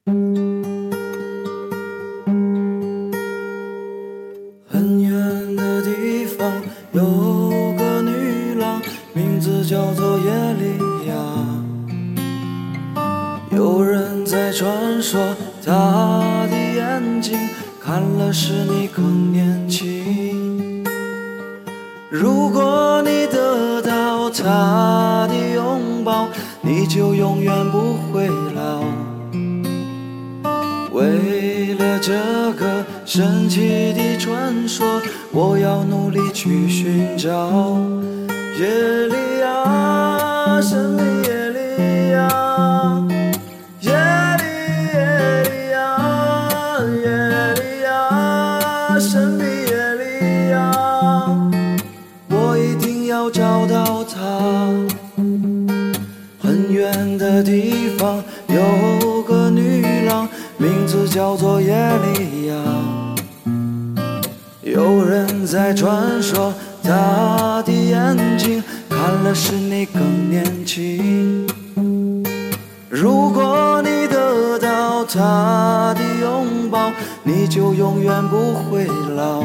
很远的地方有个女郎，名字叫做耶利亚。有人在传说，她的眼睛看了使你更年轻。如果你得到她的拥抱，你就永远不会老。为了这个神奇的传说，我要努力去寻找。耶利亚，神秘耶利亚，耶利亚，耶利亚，神秘耶利亚，我一定要找到她。很远的地方有个女郎，名字叫做耶利亚。有人在传说，她的眼睛看了使你更年轻。如果你得到她的拥抱，你就永远不会老。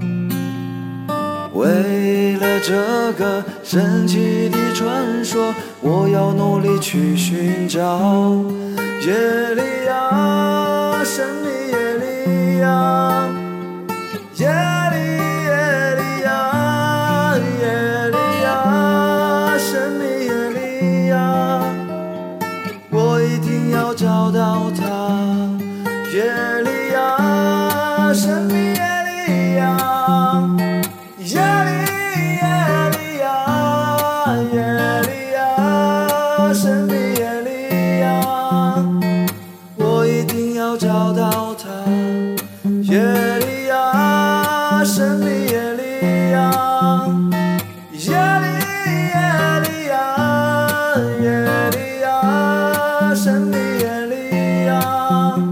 为了这个神奇的传说，我要努力去寻找。耶利亚，神秘耶利亚，耶利亚，耶利亚，神秘耶利亚，我一定要找到她。耶利亚，神秘耶利亚，耶利亚，耶利亚，神秘耶利亚，我一定要找到她。耶利亚，神秘耶利亚，耶利亚，耶利亚，神秘耶利亚，